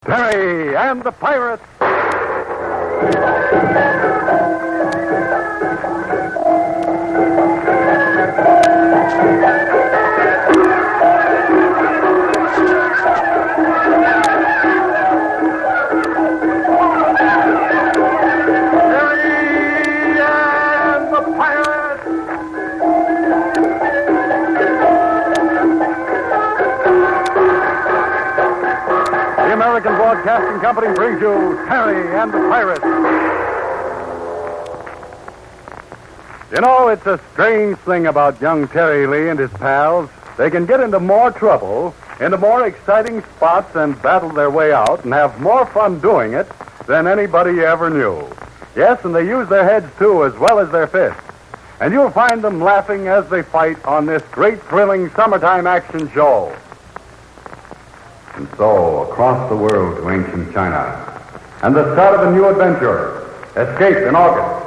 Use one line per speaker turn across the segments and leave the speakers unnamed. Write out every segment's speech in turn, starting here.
Terry and the Pirates. American Broadcasting Company brings you Terry and the Pirates. You know, it's a strange thing about young Terry Lee and his pals. They can get into more trouble, into more exciting spots, and battle their way out and have more fun doing it than anybody ever knew. Yes, and they use their heads, too, as well as their fists. And you'll find them laughing as they fight on this great, thrilling summertime action show. And so, across the world to ancient China, and the start of a new adventure, Escape in August.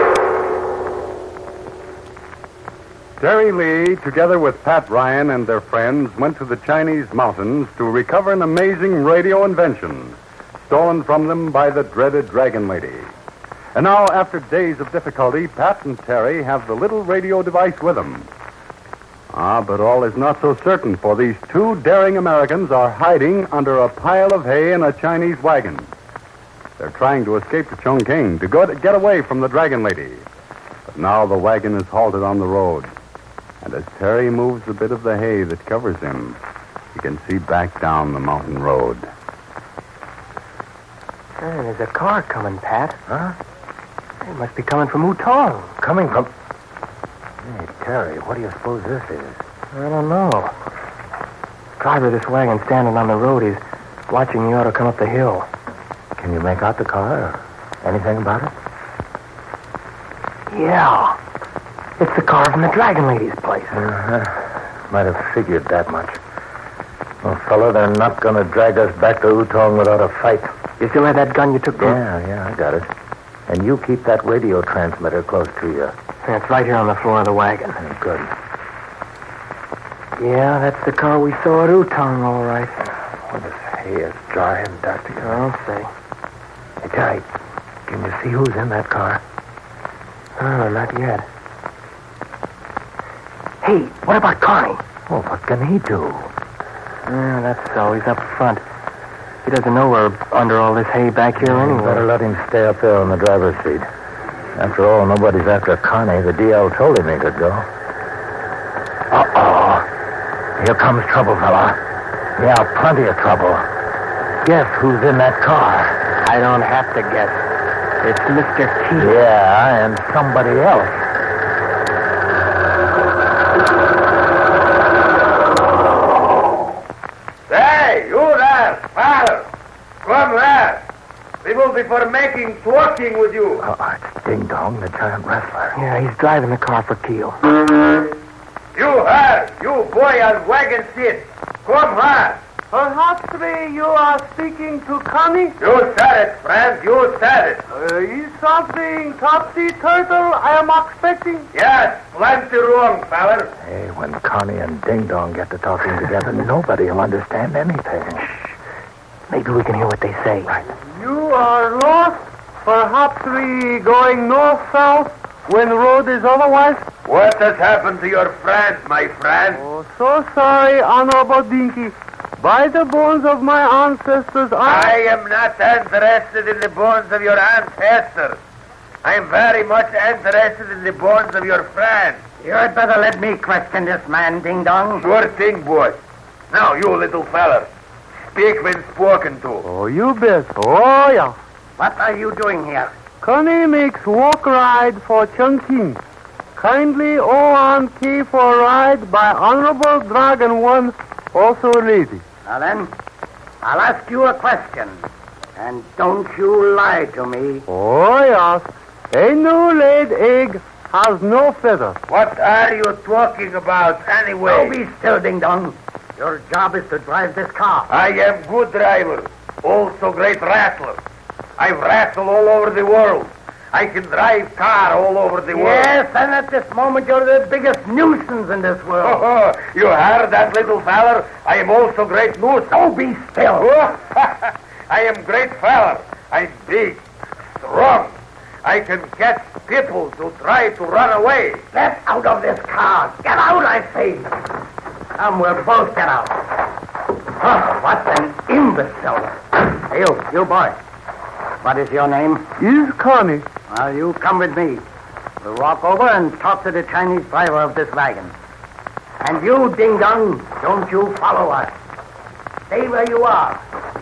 Terry Lee, together with Pat Ryan and their friends, went to the Chinese mountains to recover an amazing radio invention stolen from them by the dreaded Dragon Lady. And now, after days of difficulty, Pat and Terry have the little radio device with them. But all is not so certain, for these two daring Americans are hiding under a pile of hay in a Chinese wagon. They're trying to escape to Chongqing to get away from the Dragon Lady. But now the wagon is halted on the road. And as Terry moves a bit of the hay that covers him, he can see back down the mountain road.
There's a car coming, Pat.
Huh?
It must be coming from Wutong.
Coming from... Hey, Terry, what do you suppose this is?
I don't know. Driver of this wagon standing on the road, he's watching the auto come up the hill.
Can you make out the car or anything about it?
Yeah. It's the car from the Dragon Lady's place.
Might have figured that much. Well, fella, they're not going to drag us back to Wutong without a fight.
You still have that gun you took from...
Yeah, I got it. And you keep that radio transmitter close to you.
It's right here on the floor of the wagon.
Good.
Yeah, that's the car we saw at Wutong, all right.
Well, this hay is dry and dusty.
I'll say.
Hey, Terry, can you see who's in that car?
Oh, not yet. Hey, what about Connie?
Well, what can he do?
That's so. He's up front. He doesn't know we're under all this hay back here anyway.
Better let him stay up there on the driver's seat. After all, nobody's after Connie. The DL told him he could go. Uh-oh. Here comes trouble, fella. Yeah, plenty of trouble. Guess who's in that car?
I don't have to guess. It's Mr. T.
Yeah, and somebody else.
Hey, you there, father. Come here. We will be for making twerking with you.
It's Ding Dong, the giant wrestler.
Yeah, he's driving the car for Keel.
You here, you boy on wagon seat. Come here.
Perhaps you are speaking to Connie?
You said it, friend. You said it.
Is something topsy-turtle I am expecting?
Yes, plenty wrong, feller.
Hey, when Connie and Ding Dong get to talking together, nobody will understand anything.
Shh. Maybe we can hear what they say.
Right.
You are lost? Perhaps we going north-south when the road is otherwise?
What has happened to your friend, my friend?
Oh, so sorry, Honorable Dinky. By the bones of my ancestors,
I am not interested in the bones of your ancestors. I am very much interested in the bones of your friend.
You had better let me question this man, Ding Dong.
Sure thing, boy. Now, you little feller, speak when spoken to.
Oh, you bet. Oh, yeah.
What are you doing here?
Connie makes walk ride for Chongqing. Kindly on key for ride by Honorable Dragon One, also lady.
Now then, I'll ask you a question. And don't you lie to me.
Oh, yes. A new-laid egg has no feather.
What are you talking about anyway?
Oh, be still, Ding Dong. Your job is to drive this car.
I am good driver, also great wrestler. I wrestle all over the world. I can drive car all over the world.
Yes, and at this moment you're the biggest nuisance in this world.
Oh, you heard that, little feller? I am also great nuisance.
Oh, be still.
I am great fella. I'm big, strong. I can catch people who try to run away.
Get out of this car. Get out, I say. Come, we'll both get out. Oh, what an imbecile. Hey, you boy. What is your name?
Is Connie.
Well, you come with me. We'll walk over and talk to the Chinese driver of this wagon. And you, Ding Dong, don't you follow us. Stay where you are.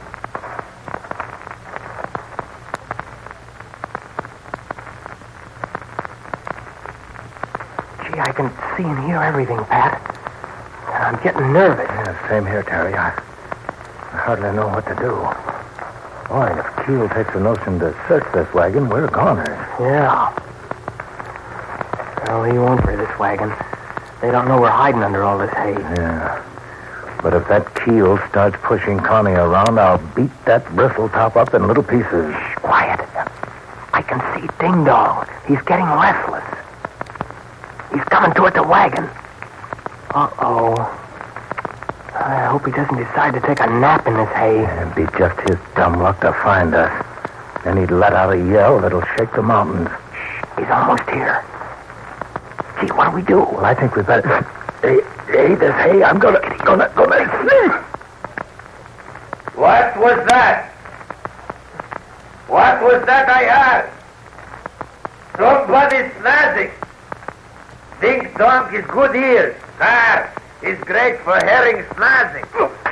Gee, I can see and hear everything, Pat. I'm getting nervous.
Yeah, same here, Terry. I hardly know what to do. Boy, if Keel takes a notion to search this wagon, we're goners.
Yeah. Well, he won't for this wagon. They don't know we're hiding under all this hay.
Yeah. But if that Keel starts pushing Connie around, I'll beat that bristle top up in little pieces.
Shh, quiet. I can see Ding Dong. He's getting restless. He's coming toward the wagon. Uh-oh. I hope he doesn't decide to take a nap in this hay.
It'd be just his dumb luck to find us. Then he'd let out a yell that'll shake the mountains.
Shh, he's almost here. Gee, what do we do?
Well, I think we better... Hey, this hay, I'm gonna...
What was that? What was that I heard? Somebody snazzing. Ding Dong is good ears. Sir, is great for hearing snazzing.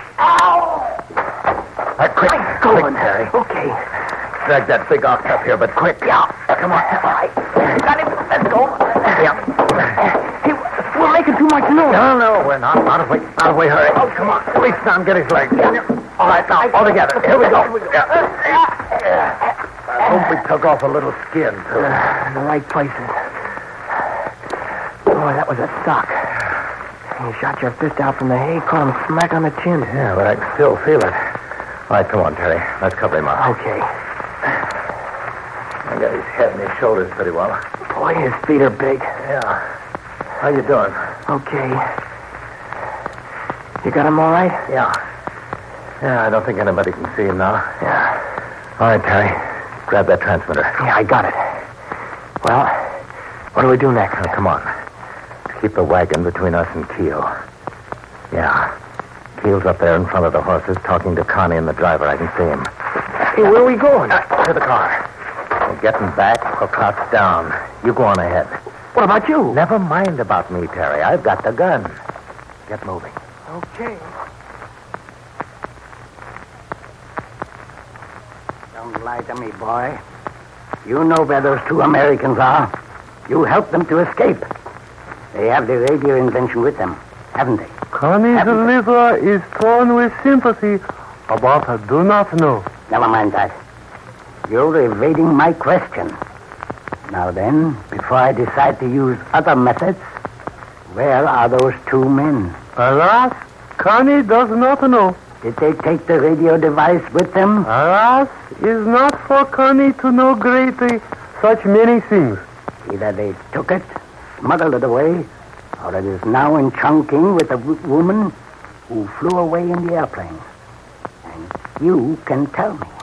Quick, Terry.
Okay.
Drag that big ox up here, but quick.
Yeah. Come on. All right. Got him. Let's go. Yeah. Hey, we're making too much noise.
No, we're not. Not if we hurry.
Oh, come on.
Reach down, get his legs. Yeah. All right, now, all together. Here we go. I hope we took off a little skin, too.
In the right places. Boy, that was a suck. You shot your fist out from the hay, caught him smack on the chin.
Yeah, but I can still feel it. All right, come on, Terry. Let's cover him up.
Okay.
I got his head and his shoulders pretty well.
Boy, his feet are big.
Yeah. How you doing?
Okay. You got him all right?
Yeah. Yeah, I don't think anybody can see him now.
Yeah.
All right, Terry. Grab that transmitter.
Yeah, I got it. Well, what do we do next?
Now, come on. Keep the wagon between us and Keel. Yeah. Keel's up there in front of the horses talking to Connie and the driver. I can see him.
Hey, where are we going?
To the car. We're getting back or crouch down. You go on ahead.
What about you?
Never mind about me, Terry. I've got the gun. Get moving.
Okay.
Don't lie to me, boy. You know where those two Americans are. You helped them to escape. They have the radio invention with them, haven't they?
Connie's liver is torn with sympathy about I do not know.
Never mind that. You're evading my question. Now then, before I decide to use other methods, where are those two men?
Alas, Connie does not know.
Did they take the radio device with them?
Alas, is not for Connie to know greatly such many things.
Either they took it, smuggled it away, or it is now in Chongqing with a woman who flew away in the airplane. And you can tell me.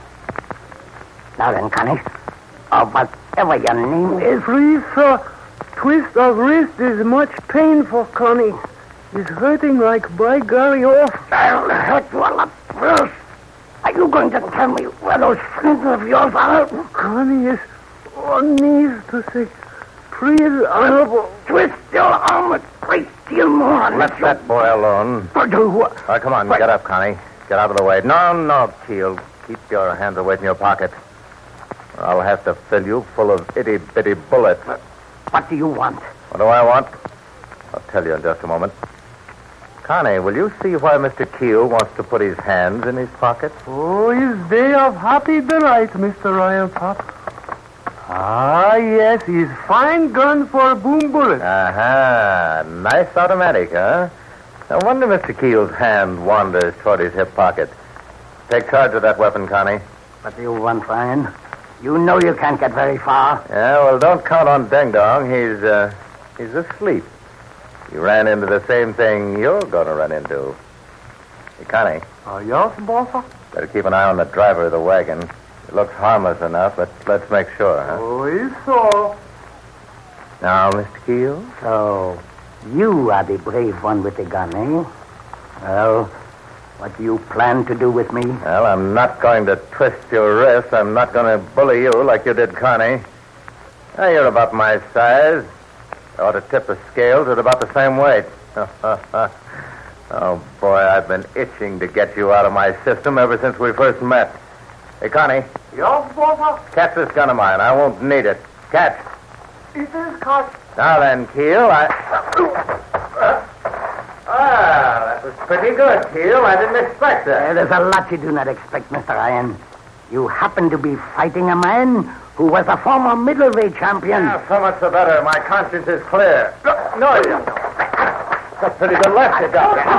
Now then, Connie, or whatever your name is.
Please, sir, twist of wrist is much pain for Connie. It's hurting like by golly off.
I'll hurt you a lot worse. Are you going to tell me where those friends of yours are?
Connie is on knees to say, please, honorable.
Twist your arm a great deal more.
Let that boy alone.
Do what?
All right, come on. Get up, Connie. Get out of the way. No, Keel. Keep your hands away from your pocket. Or I'll have to fill you full of itty-bitty bullets.
What do you want?
What do I want? I'll tell you in just a moment. Connie, will you see why Mr. Keel wants to put his hands in his pockets?
Oh, his day of happy delight, Mr. Ryan Pop. Ah, yes, his fine gun for boom bullets.
Aha, nice automatic, huh? No wonder Mr. Keel's hand wanders toward his hip pocket. Take charge of that weapon, Connie.
What do you want, Ryan? You know you can't get very far.
Yeah, well, don't count on Ding Dong. He's asleep. He ran into the same thing you're going to run into. Hey, Connie.
Yes, boss?
Better keep an eye on the driver of the wagon. It looks harmless enough, but let's make sure, huh?
Oh, it's so.
Now, Mr. Keel?
So, you are the brave one with the gun, eh? Well, what do you plan to do with me?
Well, I'm not going to twist your wrist. I'm not going to bully you like you did Connie. Now, you're about my size. I ought to tip the scales at about the same weight. Oh, boy, I've been itching to get you out of my system ever since we first met. Hey, Connie,
Yes, boss.
catch this gun of mine. I won't need it. Catch.
It is cut.
Now then, Keel, that was pretty good, Keel. I didn't expect that.
There's a lot you do not expect, Mr. Ryan. You happen to be fighting a man who was a former middleweight champion.
Yeah, so much the better. My conscience is clear. No, you don't. That's a pretty good left you got there.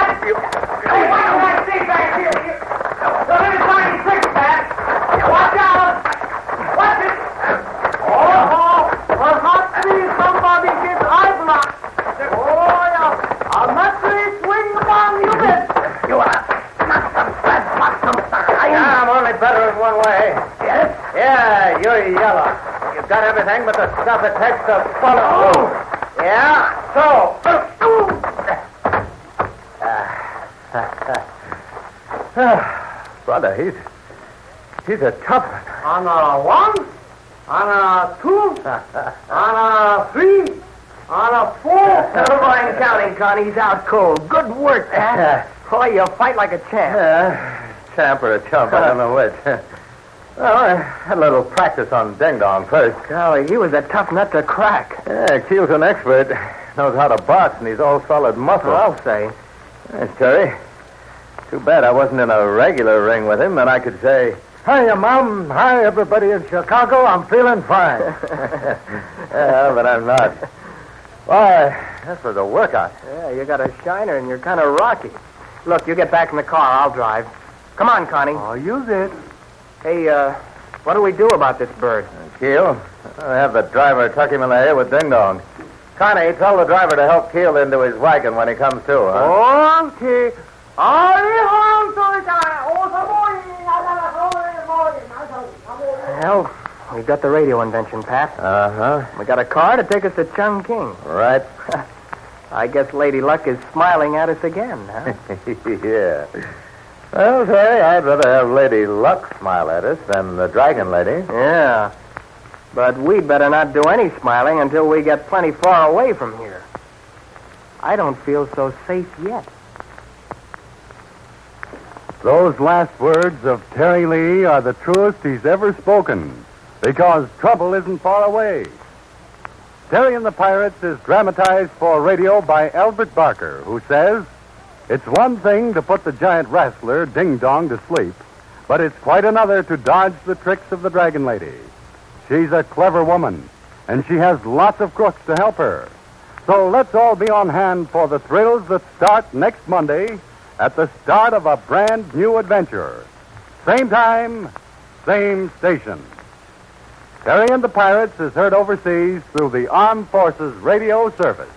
Watch out! Watch it! Oh, perhaps somebody gets eye blocked. Oh, yeah. A mercury swing on you, bet.
You are not some bad box, Mr. Ryan.
Yeah, I'm only better in one way.
Yes?
Yeah, you're yellow. You've got everything but the stuff it takes to follow. Oh. Yeah, so. Brother, he's a tough one.
On a 1, on a 2, on a 3, on a 4.
Never mind counting, Connie. He's out cold. Good work, Pat. Boy, you fight like a champ.
Champ or a chump, I don't know which. Well, I had a little practice on Ding Dong first.
Golly, he was a tough nut to crack.
Yeah, Keel's an expert. Knows how to box, and he's all solid muscle.
I'll say.
Yes, Terry. Too bad I wasn't in a regular ring with him, and I could say, "Hiya, Mom. Hi, everybody in Chicago. I'm feeling fine." Yeah, but I'm not. Why, this was a workout.
Yeah, you got a shiner and you're kind of rocky. Look, you get back in the car. I'll drive. Come on, Connie.
Oh, use it.
Hey, what do we do about this bird?
Keel, I'll have the driver tuck him in the hay with Ding Dong. Connie, tell the driver to help Keel into his wagon when he comes to, huh?
Okay.
Well, we got the radio invention, Pat.
Uh-huh.
We got a car to take us to Chungking.
Right.
I guess Lady Luck is smiling at us again, huh?
Yeah. Well, Terry, I'd rather have Lady Luck smile at us than the Dragon Lady.
Yeah. But we'd better not do any smiling until we get plenty far away from here. I don't feel so safe yet.
Those last words of Terry Lee are the truest he's ever spoken, because trouble isn't far away. Terry and the Pirates is dramatized for radio by Albert Barker, who says, "It's one thing to put the giant wrestler Ding Dong to sleep, but it's quite another to dodge the tricks of the Dragon Lady. She's a clever woman, and she has lots of crooks to help her. So let's all be on hand for the thrills that start next Monday at the start of a brand new adventure. Same time, same station." Terry and the Pirates is heard overseas through the Armed Forces Radio Service.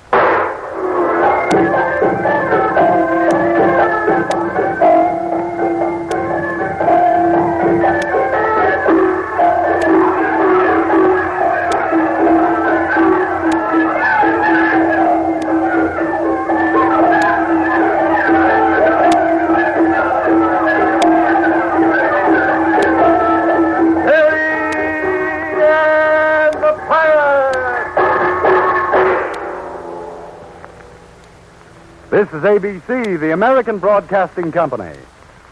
This is ABC, the American Broadcasting Company.